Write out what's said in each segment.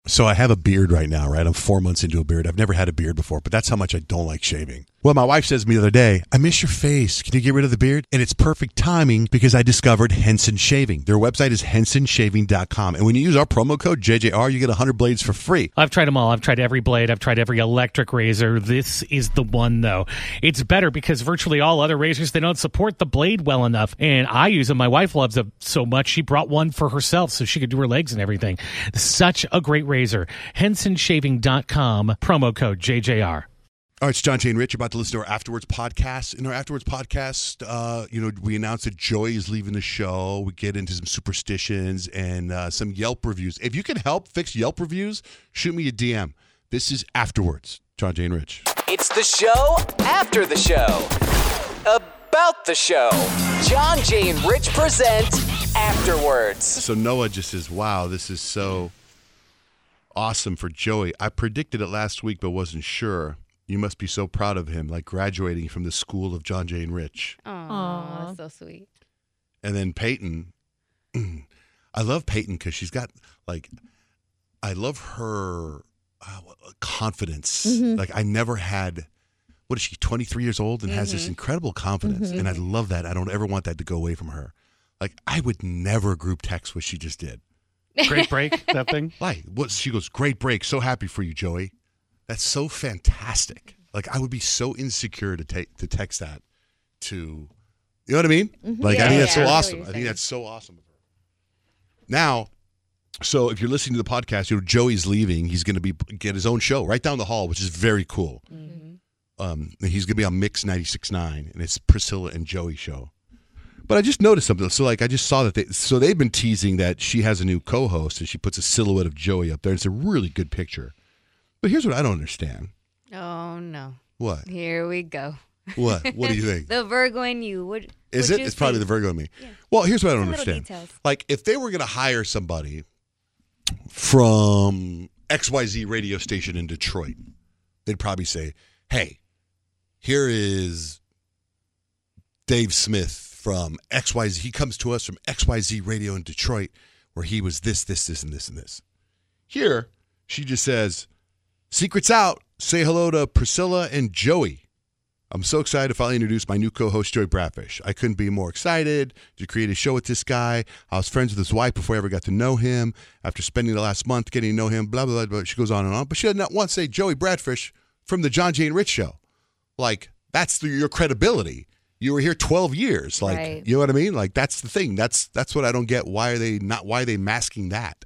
So I have a beard right now, right? I'm 4 months into a beard. I've never had a beard before, but that's how much I don't like shaving. Well, my wife says to me the other day, I miss your face. Can you get rid of the beard? And it's perfect timing because I discovered Henson Shaving. Their website is hensonshaving.com. And when you use our promo code JJR, you get 100 blades for free. I've tried them all. I've tried every blade. I've tried every electric razor. This is the one, though. It's better because virtually all other razors, they don't support the blade well enough. And I use them. My wife loves them so much, she brought one for herself so she could do her legs and everything. Such a great razor. HensonShaving.com, promo code JJR. All right, it's John, Jay, and Rich. You're about to listen to our Afterwards podcast. In our Afterwards podcast, we announce that Joey is leaving the show. We get into some superstitions and some Yelp reviews. If you can help fix Yelp reviews, shoot me a DM. This is Afterwards. John, Jay, and Rich. It's the show after the show. About the show. John, Jay, and Rich present Afterwards. So Noah just says, wow, this is so awesome for Joey. I predicted it last week but wasn't sure. You must be so proud of him, like graduating from the school of John, Jay, and Rich. Aww, that's so sweet. And then Peyton. I love Peyton because she's got, I love her confidence. Mm-hmm. Like, I never had, what is she, 23 years old and has this incredible confidence. And I love that. I don't ever want that to go away from her. Like, I would never group text what she just did. Great break, that thing. Like, she goes, great break. So happy for you, Joey. That's so fantastic. Like, I would be so insecure to text that to, you know what I mean? Mm-hmm. Like, I think that's so I know what awesome. you're I think saying. that's so awesome. Now, so if you're listening to the podcast, Joey's leaving. He's going to get his own show right down the hall, which is very cool. Mm-hmm. He's going to be on Mix 96.9, and it's Priscilla and Joey show. But I just noticed something. So, I just saw that they've been teasing that she has a new co-host, and she puts a silhouette of Joey up there. It's a really good picture. But here's what I don't understand. Oh, no. What? Here we go. What? What do you think? The Virgo in you. Is it? It's probably the Virgo in me. Yeah. Well, here's what I don't Some little understand. details. Like, if they were going to hire somebody from XYZ radio station in Detroit, they'd probably say, hey, here is Dave Smith from XYZ. He comes to us from XYZ radio in Detroit where he was this, and this, and this. Here, she just says, secret's out. Say hello to Priscilla and Joey. I'm so excited to finally introduce my new co-host, Joey Bradfish. I couldn't be more excited to create a show with this guy. I was friends with his wife before I ever got to know him. After spending the last month getting to know him, blah, blah, blah. She goes on and on. But she did not once say Joey Bradfish from the John, Jay, and Rich show. Like, that's your credibility. You were here 12 years. Like, Right. You know what I mean? Like, that's the thing. That's what I don't get. Why are they masking that?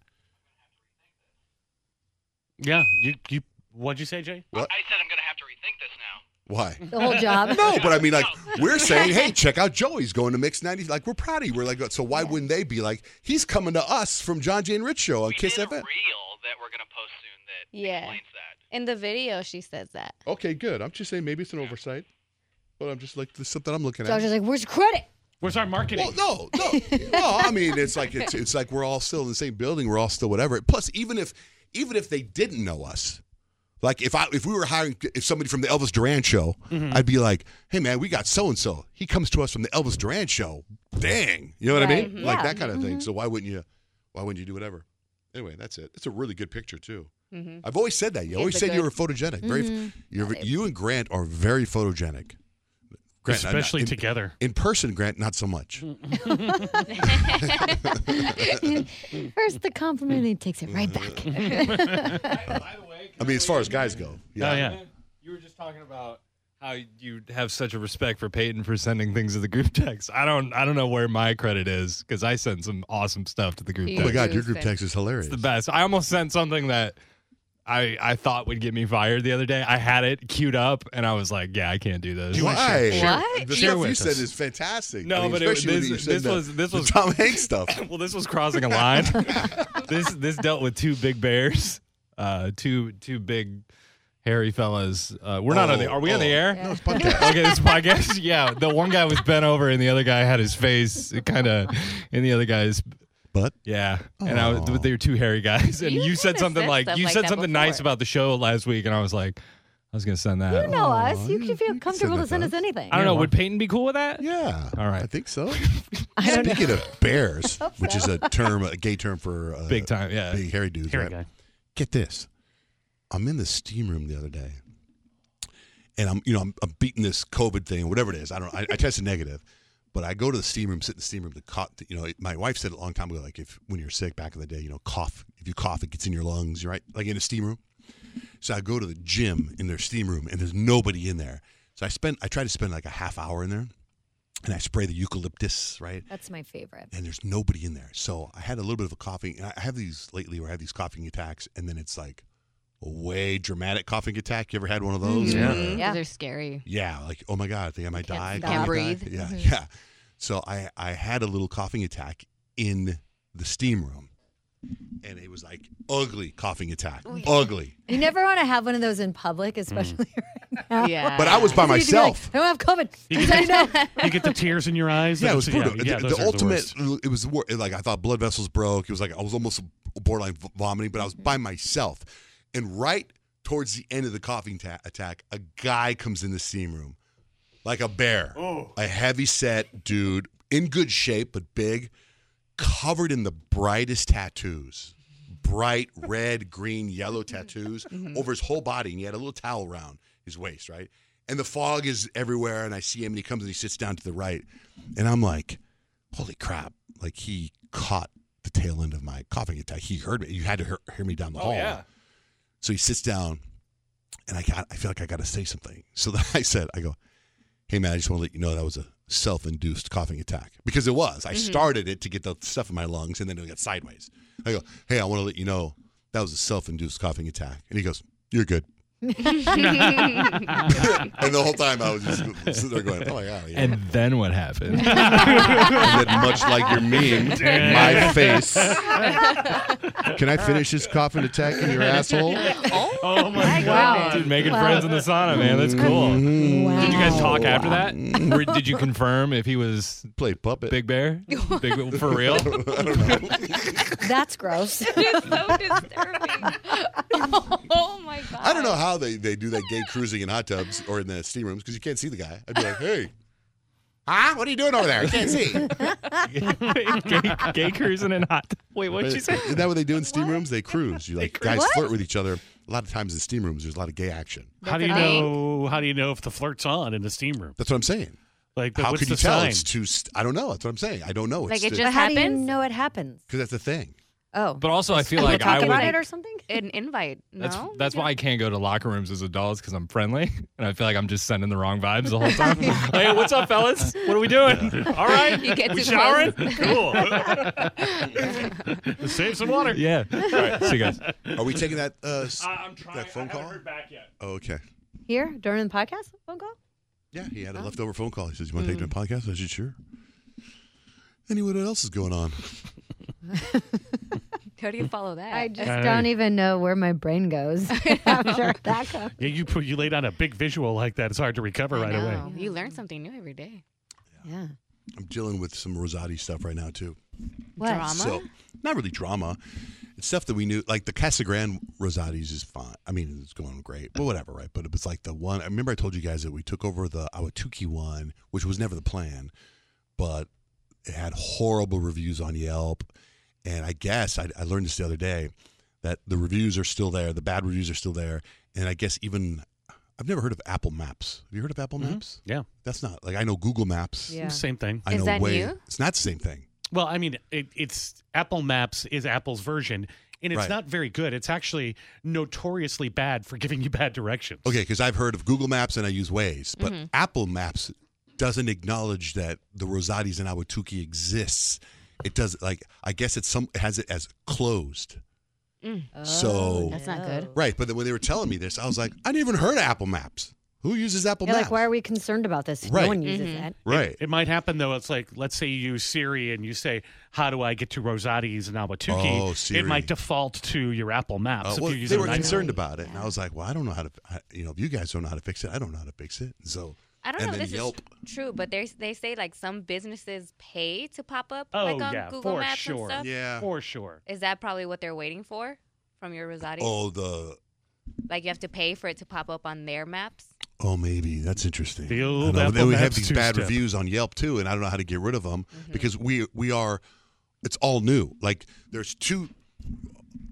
Yeah, you. What'd you say, Jay? What? I said I'm going to have to rethink this now. Why? The whole job. No, but I mean, like, we're saying, hey, check out Joey's going to Mix 90. Like, we're proud of you. We're like, so why wouldn't they be like, he's coming to us from John, Jay, and Rich show on We Kiss did a FM? reel that we're going to post soon that Yeah. explains that. In the video, she says that. Okay, good. I'm just saying maybe it's an oversight, but I'm just like, this is something I'm looking at. Josh is like, where's your credit? Where's our marketing? Well, no. Well, I mean, it's like we're all still in the same building. We're all still whatever. Plus, even if they didn't know us, like if we were hiring somebody from the Elvis Duran show, I'd be like, hey man, we got so and so. He comes to us from the Elvis Duran show. Dang, you know what I Right. mean? Like Yeah. that kind of thing. So why wouldn't you do whatever? Anyway, that's it. It's a really good picture too. I've always said that. You always a said you good- were photogenic. You and Grant are very photogenic. Grant, Especially together. In person, Grant, not so much. First the compliment, and he takes it right back. By the way, I mean, as far as guys go. Oh, yeah. You were just talking about how you have such a respect for Peyton for sending things to the group text. I don't know where my credit is because I sent some awesome stuff to the group He Oh my text. God, your group Interesting. text is hilarious. It's the best. I almost sent something that I thought would get me fired the other day. I had it queued up and I was like, yeah, I can't do this. You want- Why? What? The Share stuff you with said us. is fantastic. No, I mean, but especially when you said this the was Tom Hanks stuff. well, this was crossing a line. This dealt with two big bears, two big hairy fellas. We're not on the. Are we on the air? No, it's podcast. Okay, this podcast. Yeah, the one guy was bent over and the other guy had his face kind of in the other guy's. But Yeah, and they were two hairy guys, and You you said kinda something said like stuff you like said that something nice before. about the show last week, and I was like, I was gonna send that. You know us. You can feel can comfortable send to send that us to us. anything. I don't know. Would Peyton be cool with that? yeah, All right. I think so. I don't know. Speaking of bears, which is a gay term for Big time, yeah. big hairy dudes, Hairy right? guy. get this. I'm in the steam room the other day, and I'm beating this COVID thing, whatever it is. I tested negative, but I go to the steam room, sit in the steam room to cough. My wife said a long time ago, like when you're sick back in the day, cough. If you cough, it gets in your lungs. You're right, like in a steam room. So I go to the gym in their steam room, and there's nobody in there. So I try to spend like a half hour in there, and I spray the eucalyptus, right? That's my favorite. And there's nobody in there. So I had a little bit of a coughing. And I have these lately where I have these coughing attacks, and then it's like a way dramatic coughing attack. You ever had one of those? Mm-hmm. Yeah. They're scary. Yeah, like, oh my God, I think I might die. Can't breathe. Yeah, yeah. So I had a little coughing attack in the steam room. And it was like ugly coughing attack. Ugly. You never want to have one of those in public, especially right now. Yeah. But I was by So you'd be like, myself. I don't have COVID. You get the tears in your eyes. Yeah, it was brutal. those The are ultimate, worst. it was like I thought blood vessels broke. It was like I was almost borderline vomiting, but I was by myself. And right towards the end of the coughing attack, a guy comes in the steam room like a bear. A heavy set dude, in good shape, but big, covered in the brightest tattoos. Bright red, green, yellow tattoos over his whole body. And he had a little towel around his waist, right? And the fog is everywhere. And I see him and he comes and he sits down to the right. And I'm like, holy crap. Like he caught the tail end of my coughing attack. He heard me. You had to hear me down the hall. Yeah. So he sits down and I feel like I got to say something. So then I go, hey man, I just want to let you know that was a self-induced coughing attack. Because it was. I started it to get the stuff in my lungs and then it got sideways. I go, hey, I want to let you know that was a self-induced coughing attack. And he goes, you're good. And the whole time I was just sitting there going, oh my God. Yeah. And then what happened? And then much like your meme, my face. Can I finish this coughing attack in your asshole? Oh my God. Dude, making friends in the sauna, man. That's cool. Wow. Did you guys talk after that? Or did you confirm if he was Played puppet. Big Bear? For real? I don't know. That's gross. It's so disturbing. Oh my God. I don't know how they do that gay cruising in hot tubs or in the steam rooms because you can't see the guy. I'd be like, hey. What are you doing over there? I can't see. gay cruising and hot. Wait, what'd you say? Isn't that what they do in steam rooms? They cruise. You like guys What? flirt with each other. A lot of times in steam rooms, there's a lot of gay action. How do you know? How do you know if the flirt's on in the steam room? That's what I'm saying. Like, How what's could you the tell? sign? It's too. I don't know. That's what I'm saying. I don't know. Like, It's it because just But how do you happens? know it happens? that's the thing. Oh. But also, I feel People like talk I about would. it or something? An invite. No? That's why I can't go to locker rooms as adults because I'm friendly and I feel like I'm just sending the wrong vibes the whole time. Hey, what's up, fellas? What are we doing? All right, You get we too showering? Cool. Save some water. Yeah. All right, see you guys. Are we taking that I'm trying. that phone I haven't call? heard back yet. Oh, okay. Here, during the podcast phone call? Yeah, he had a leftover phone call. He says, "You want to take the podcast?" I said, "Sure." Anyway, what else is going on? How do you follow that? I just Hey. don't even know where my brain goes after that comes. Yeah, you lay down a big visual like that. It's hard to recover I right away. know. You learn something new every day. Yeah. I'm dealing with some Rosati stuff right now too. What? Drama? So, not really drama. It's stuff that we knew, like the Casa Grande Rosatis is fine. I mean, it's going great, but whatever, right? But it was like the one. I remember I told you guys that we took over the Awatuki one, which was never the plan, but it had horrible reviews on Yelp. And I guess I learned this the other day that the reviews are still there, the bad reviews are still there, and I guess even I've never heard of Apple Maps. Have you heard of Apple Maps? Yeah, That's not like I know Google Maps. Yeah. same thing. I Is know that way. new? It's not the same thing. Well, I mean, it's Apple Maps is Apple's version, and it's Right. not very good. It's actually notoriously bad for giving you bad directions. Okay, because I've heard of Google Maps and I use Waze, but Apple Maps doesn't acknowledge that the Rosatis and Awatuki exists. It does like I guess it has it as closed. So That's not good. right, but then when they were telling me this, I was like, I didn't even heard of Apple Maps. Who uses Apple You're Maps? like, why are we concerned about this? Right. No one uses that. Right. It might happen though. It's like, let's say you use Siri and you say, "How do I get to Rosati's and Awatuki?" Oh, Siri. It might default to your Apple Maps. if Well, you're using they were an iPhone. concerned about it, and I was like, well, I don't know how to. If you guys don't know how to fix it, I don't know how to fix it. So I don't and know if then this Yelp. is true, but they say like some businesses pay to pop up Oh like on yeah, Google for Maps sure. and stuff. Yeah. For sure. Is that probably what they're waiting for from your Rosati? Oh, Like you have to pay for it to pop up on their maps? maybe that's interesting. The I old know, Apple then we have Maps these bad two-step. reviews on Yelp too, and I don't know how to get rid of them because we are. It's all new. Like there's two.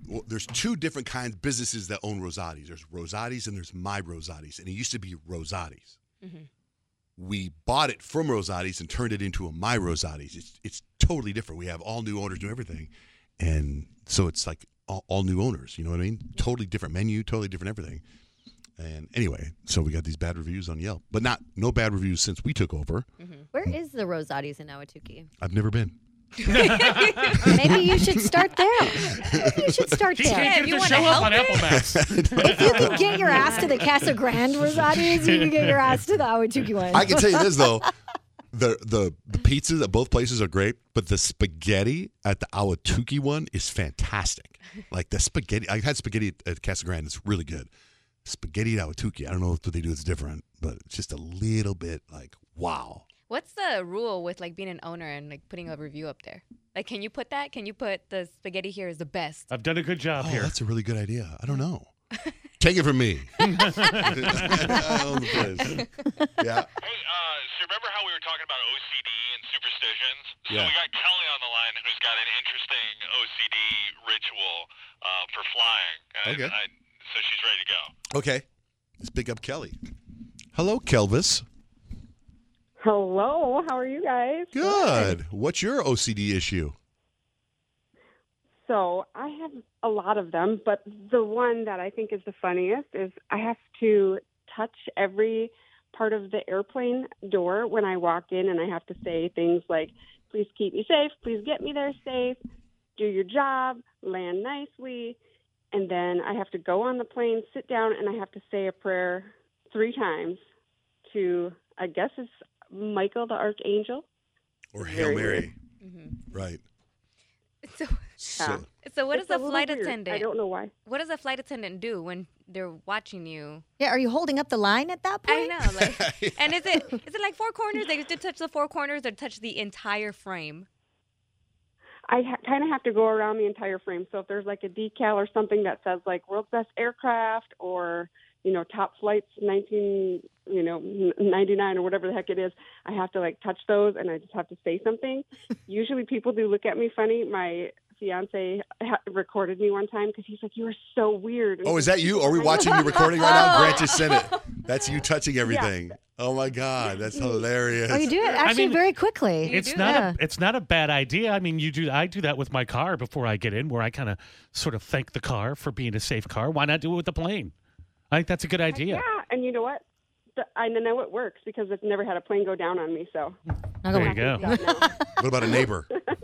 there's two different kinds of businesses that own Rosati's. There's Rosati's and there's My Rosati's, and it used to be Rosati's. We bought it from Rosati's and turned it into a My Rosati's. It's totally different. We have all new owners, new everything, and so it's like all new owners. You know what I mean? Totally different menu, totally different everything. And anyway, so we got these bad reviews on Yelp, but no bad reviews since we took over. Where is the Rosati's in Ahwatukee? I've never been. Maybe you should start there. Maybe you should start He there. can't you get to wanna show up help on Apple Maps. If you can get your ass to the Casa Grande Rosati's, you can get your ass to the Ahwatukee one. I can tell you this though, the pizzas at both places are great, but the spaghetti at the Ahwatukee one is fantastic. Like the spaghetti, I've had spaghetti at Casa Grande. It's really good. Spaghetti at Ahwatukee, I don't know what they do. It's different, but it's just a little bit like wow. What's the rule with like being an owner and like putting a review up there? Like, can you put that? Can you put the spaghetti here is the best? I've done a good job Oh, here. that's a really good idea. I don't know. Take it from me. I own the place. Yeah. Hey, so remember how we were talking about OCD and superstitions? So Yeah. we got Kelly on the line who's got an interesting OCD ritual for flying. Okay. So she's ready to go. Okay. Let's pick up Kelly. Hello, Kelvis. Hello, how are you guys? Good. What's your OCD issue? So I have a lot of them, but the one that I think is the funniest is I have to touch every part of the airplane door when I walk in, and I have to say things like, please keep me safe, please get me there safe, do your job, land nicely, and then I have to go on the plane, sit down, and I have to say a prayer 3 times to, I guess it's Michael the Archangel. Or Hail Very Mary. Mm-hmm. Right. So, So, so what It's does a a little flight weird. attendant? I don't know why. What does a flight attendant do when they're watching you? Yeah, are you holding up the line at that I point? know. Like, and is it like 4 corners? They used to touch the 4 corners or touch the entire frame? I kind of have to go around the entire frame. So if there's like a decal or something that says like world's best aircraft or, top flights 99 or whatever the heck it is, I have to like touch those and I just have to say something. Usually people do look at me funny. My fiance recorded me one time because he's like, you are so weird. is that you? Are we watching the recording right now? Grant just said it. That's you touching everything. Oh my God, that's hilarious. Oh, you do it actually mean, very quickly. It's Yeah. not a bad idea. I mean, I do that with my car before I get in, where I kind of sort of thank the car for being a safe car. Why not do it with the plane? I think that's a good idea. Yeah, and you know what? I know it works because I've never had a plane go down on me. So There you go. What about a neighbor?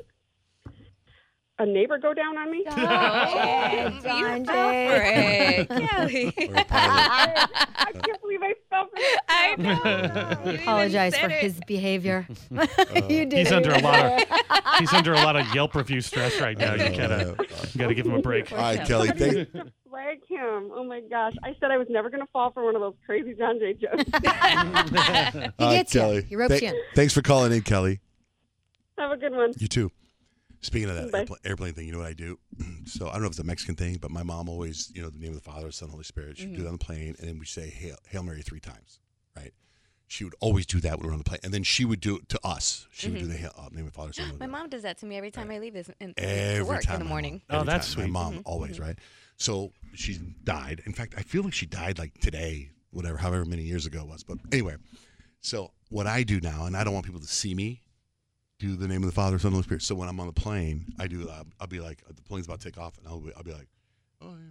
a neighbor go down on me? Oh, John you fell for it, Kelly. Or a pilot? I can't believe I fell for it. I know. You even Apologize said for it. his behavior. You did. He's under a lot of Yelp review stress right now. You got to give him a break. All right, Kelly. Thank, to flag him. Oh my gosh. I said I was never going to fall for one of those crazy John Jay jokes. He gets Kelly. you. He ropes you in. Thanks for calling in, Kelly. Have a good one. You too. Speaking of that Bye. airplane thing, you know what I do? So I don't know if it's a Mexican thing, but my mom always, the name of the Father, Son, Holy Spirit. She'd do that on the plane, and then we say Hail Mary 3 times, right? She would always do that when we were on the plane, and then she would do it to us. She would do the name of the Father, Son, Holy My Spirit. mom does that to me every time I leave this to Every work time in the my morning. mom- every Oh, that's time. sweet. My mom always, right? So she died. In fact, I feel like she died like today, however many years ago it was. But anyway, so what I do now, and I don't want people to see me do the name of the Father, Son, Holy Spirit. So when I'm on the plane, I do. I'll be like, the plane's about to take off, and I'll be like, oh. Yeah.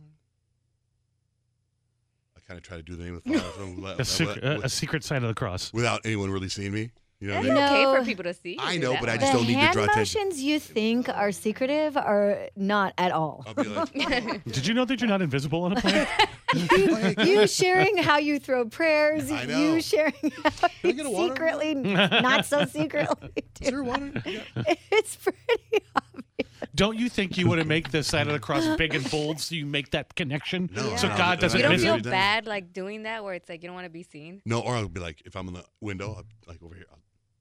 I kind of try to do the name of the Father, Son, A secret sign of the cross. without anyone really seeing me. You know what I It's mean? okay No. for people to see. I do know, that but I one. just The don't need to hand draw attention. motions you think are secretive are not at all. I'll be like, Did you know that you're not invisible on a plane? You sharing how you throw prayers, I know. you sharing how Can I you get a water? secretly, not so secretly is do. there water? Yeah. It's pretty obvious. Don't you think you want to make the sign of the cross big and bold so you make that connection? No, So no, God no, doesn't You don't miss feel it. bad like doing that where it's like you don't want to be seen. No, or I'll be like, if I'm in the window, I'll, like over here.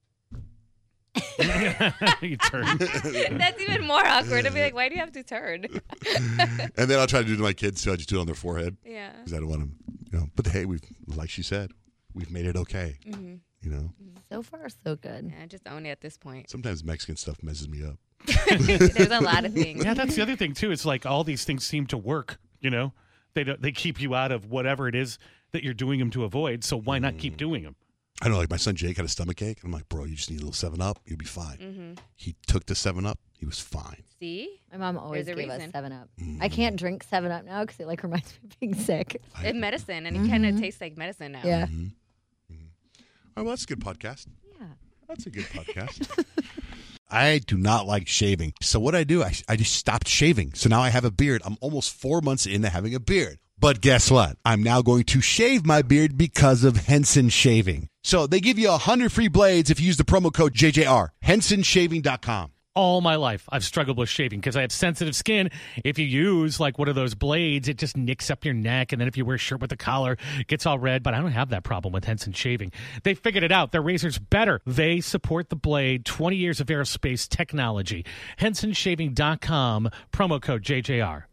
You turn. That's even more awkward. I'd be like, why do you have to turn? And then I'll try to do it to my kids too. I just do it on their forehead Yeah. because I don't want them, But hey, like she said, we've made it okay. You know, So far, so good. Yeah, just own it at this point. sometimes Mexican stuff messes me up. There's a lot of things. Yeah, that's the other thing too. It's like all these things seem to work. You know, they keep you out of whatever it is that you're doing them to avoid. So why not keep doing them? I know, like my son Jake had a stomach ache. I'm like, bro, you just need a little 7-Up. You'll be fine. He took the 7-Up. He was fine. See? My mom always There's a gave us reason. 7-Up. I can't drink 7-Up now because it like reminds me of being sick. It's medicine, and it kind of tastes like medicine now. Yeah. Oh, well, that's a good podcast. Yeah. That's a good podcast. I do not like shaving. So what I do, I just stopped shaving. So now I have a beard. I'm almost 4 months into having a beard. But guess what? I'm now going to shave my beard because of Henson Shaving. So they give you 100 free blades if you use the promo code JJR. HensonShaving.com. All my life, I've struggled with shaving because I have sensitive skin. If you use like one of those blades, it just nicks up your neck. And then if you wear a shirt with a collar, it gets all red. But I don't have that problem with Henson Shaving. They figured it out. Their razor's better. They support the blade. 20 years of aerospace technology. HensonShaving.com. Promo code JJR.